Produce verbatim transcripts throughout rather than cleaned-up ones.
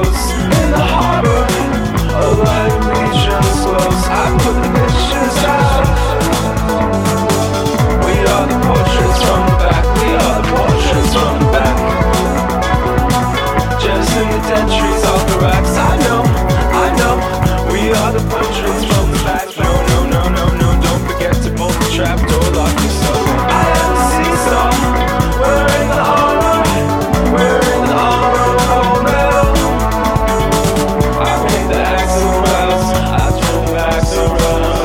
close in the harbor. A light regions close. I put the pictures out. We are the portraits from the back. We are the portraits from the back. Just in the dead trees off the racks. I know, I know. We are the portraits from the back. No, no, no, no, no. Don't forget to bolt the trap door, lock yourself. I am a seesaw. We're in the harbor. We're in the harbor of old metal. I paint the axle wells. I turn the axle around.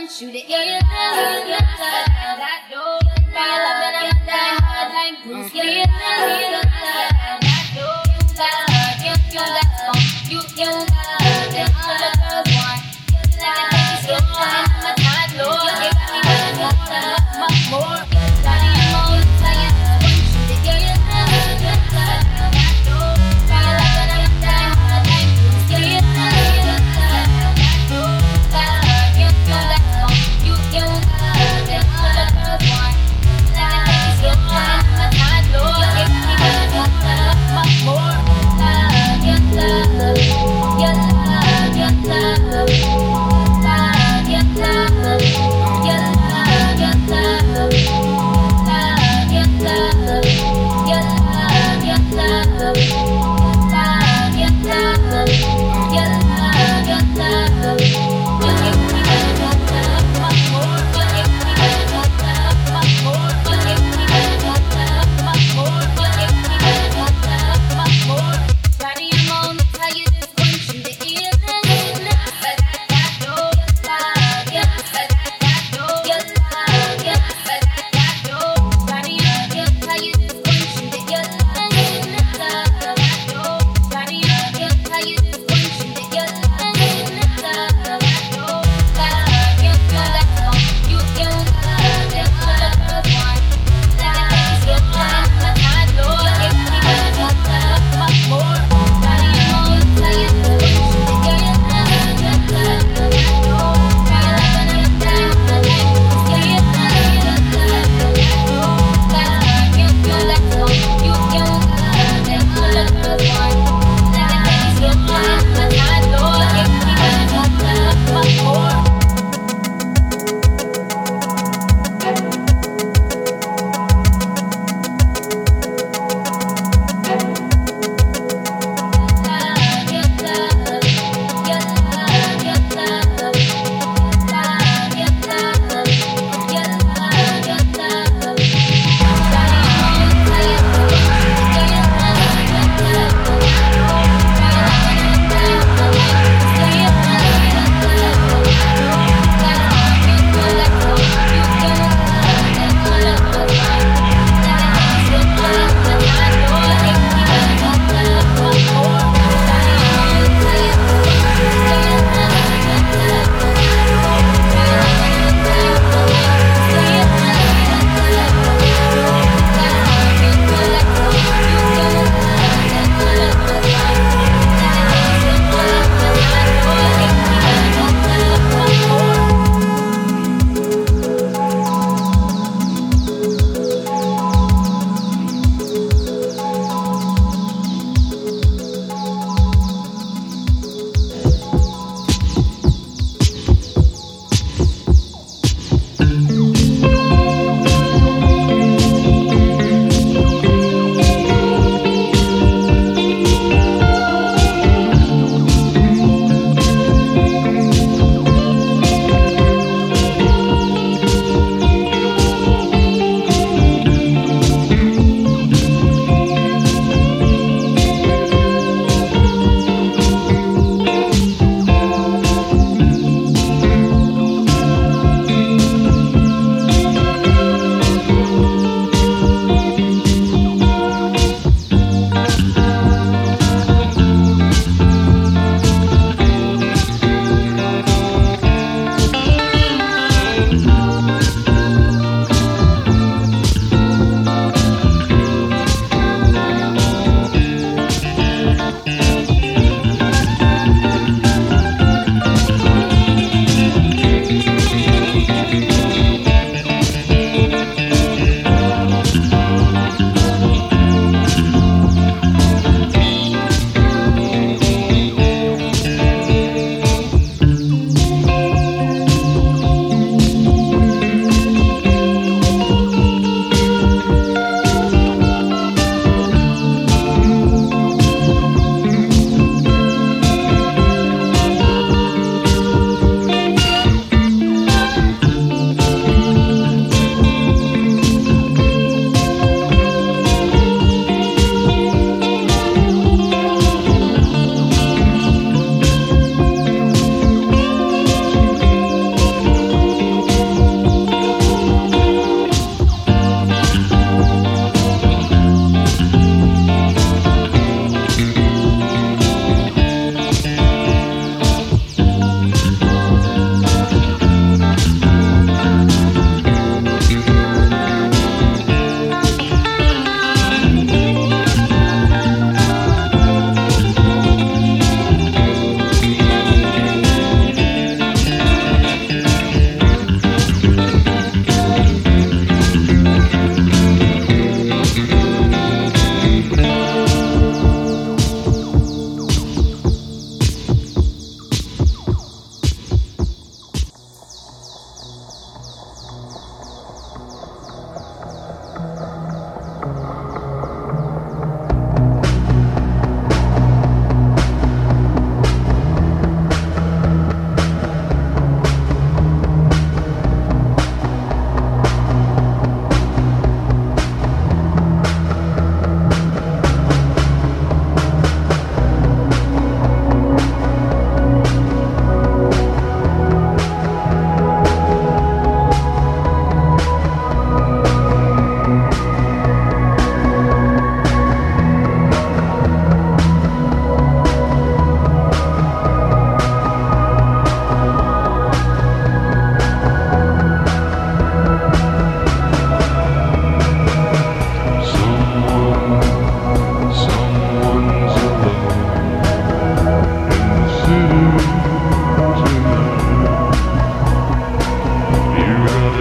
want you to hear your love, your love, that door. Feel love and I'm die hard like Bruce. Yeah, your love, your love, that door. You love, you, you got fun. You, you love, and all the girls want. You love, you love, I'm a tight door. You give me one more, much more. Body and mold, tell you, want you to hear your love, your love, that door. Feel love and I'm die hard like Bruce. Yeah, your love, your love, that door. Love, you, you got fun. You, you love, and all the girls want. Love, you love, I'm a tight door. You give me one more, much more. Love, your love, your love, your love. Love, your love, your love, your love. Love, your love, your love, your love. Love, your love, your love, your love. You give me one love, much more. You give me one love, much more. You give me one love, much more. You give me one love, much more. Body and mold, I'll tell you this, want you to hear this. Love, that, that, oh, love, yeah, that, that, oh, yeah, love, yeah, that, that, oh. Body and mold, I'll tell you this, want you to hear this. Love, that, oh. Body and mold, I'll tell you this, want you to hear this. Love, that, oh. Love, you, you got fun. You, you love, and all the girls want. Love, you love, I'm a tight door. You give me one love, much more. Body and mold, I'll tell you this, want you to hear your love, your love, that, oh. Feel love and I'm die hard like Bruce. Yeah, your love, your love, that, oh. Love, you, you got fun. You, you love, and all the girls want. Love, you love, I'm a tight door. You give me one love, much more.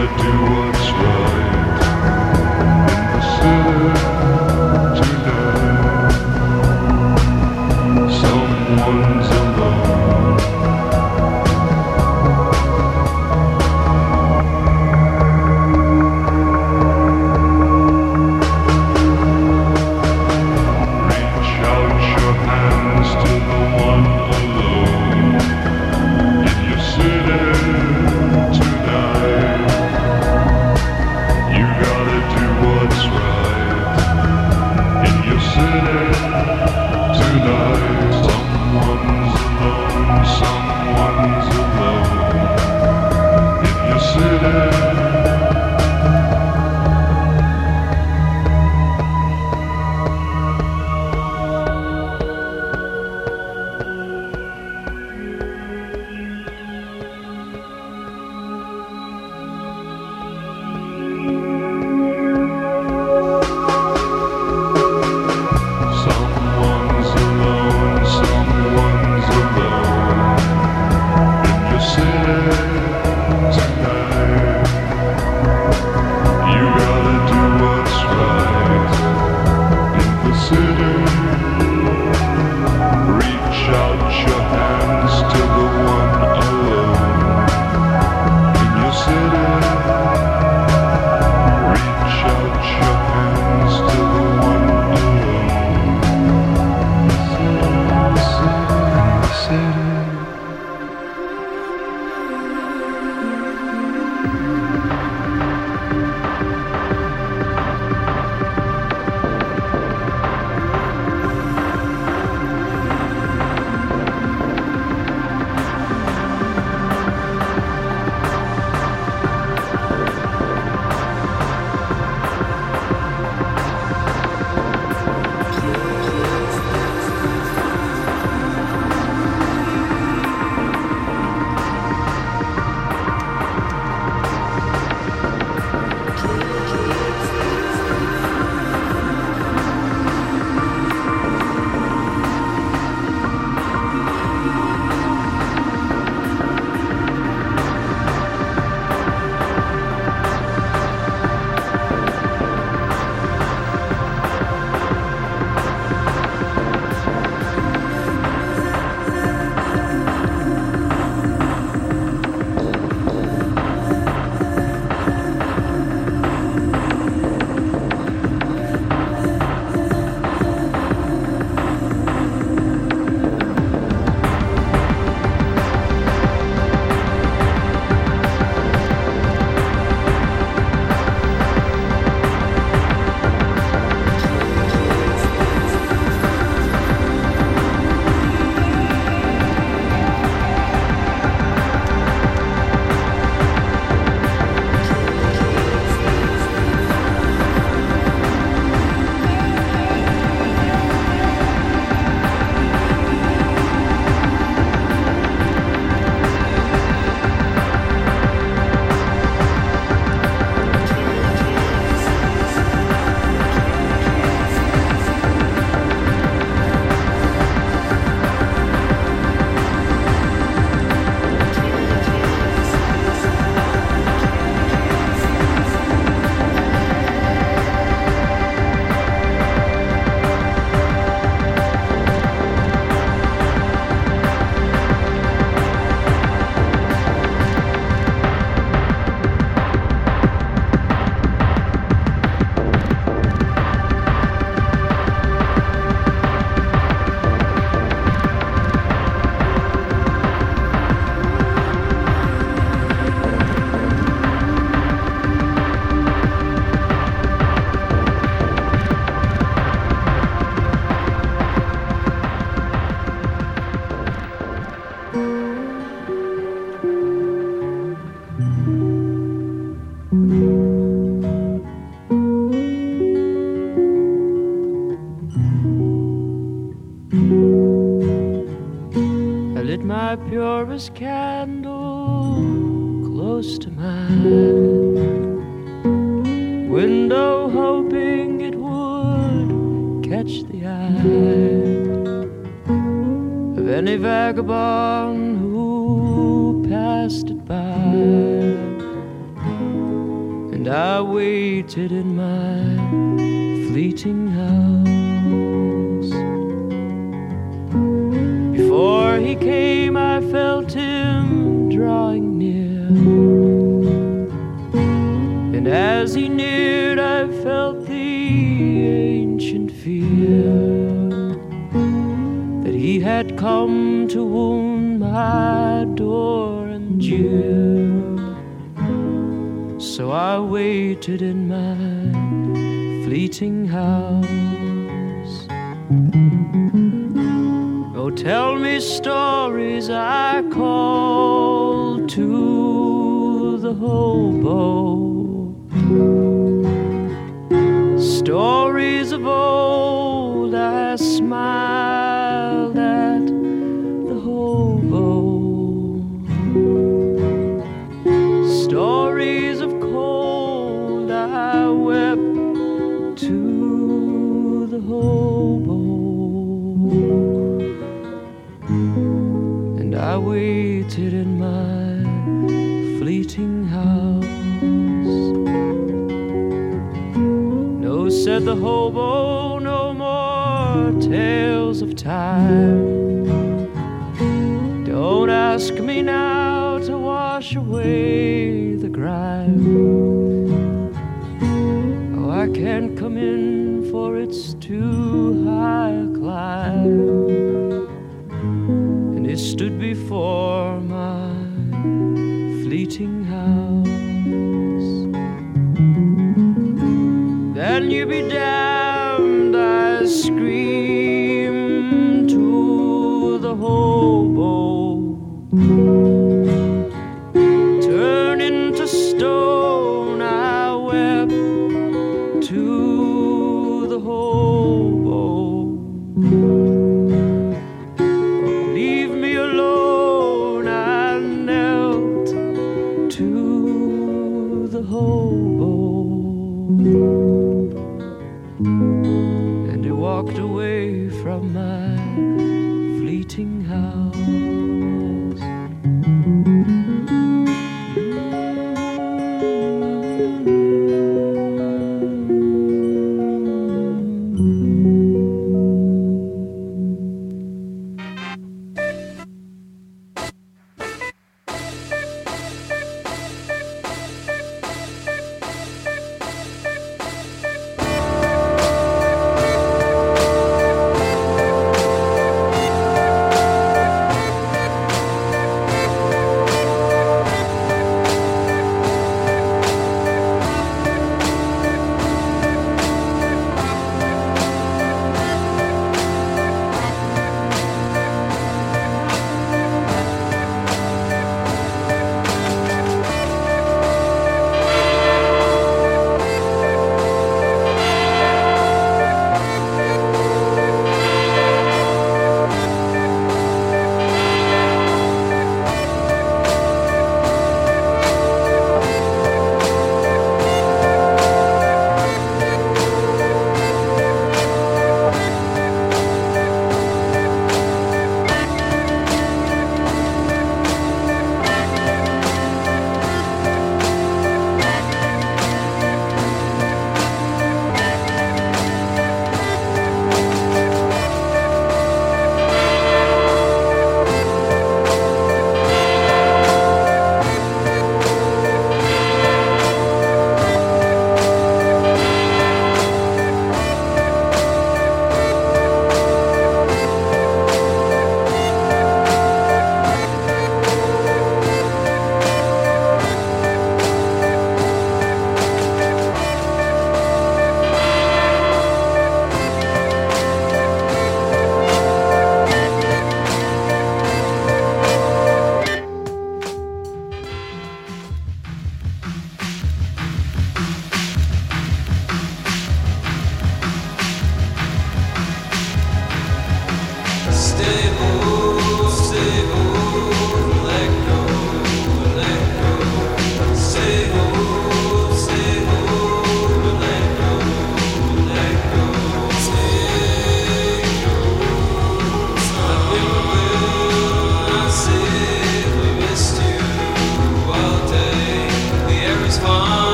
my purest candle close to my window, hoping it would catch the eye of any vagabond who passed it by. and I waited in my fleeting house. Before he came, I felt him drawing near, and as he neared, I felt the ancient fear that he had come to wound my door and jeer. So I waited in my fleeting house. Oh, tell me stories, I called to the hobo. Stories of old, I smiled at the hobo. Stories of cold, I wept to the hobo. And I waited in my fleeting house. No, said the hobo, no more tales of time. Don't ask me now to wash away the grime. Oh, I can't come in, for it's too high a climb. And it stood before my fleeting house. Then you be damned, I screamed to the hobo. Turn into stone, I wept to the hobo. Leave me alone, I knelt to the hobo. And he walked away from my fleeting house.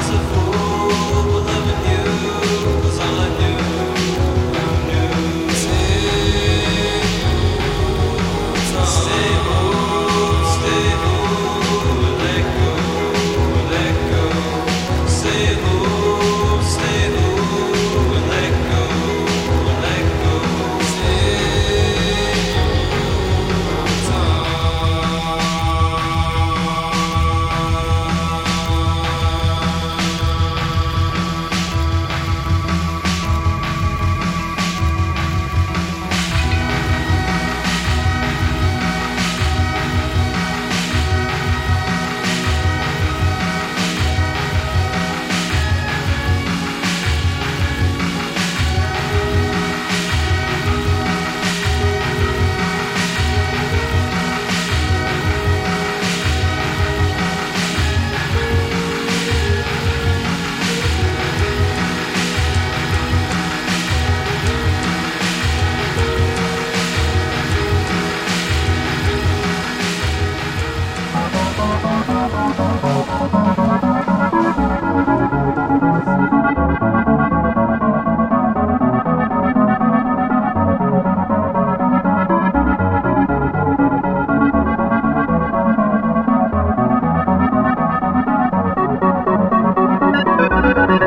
Thank you.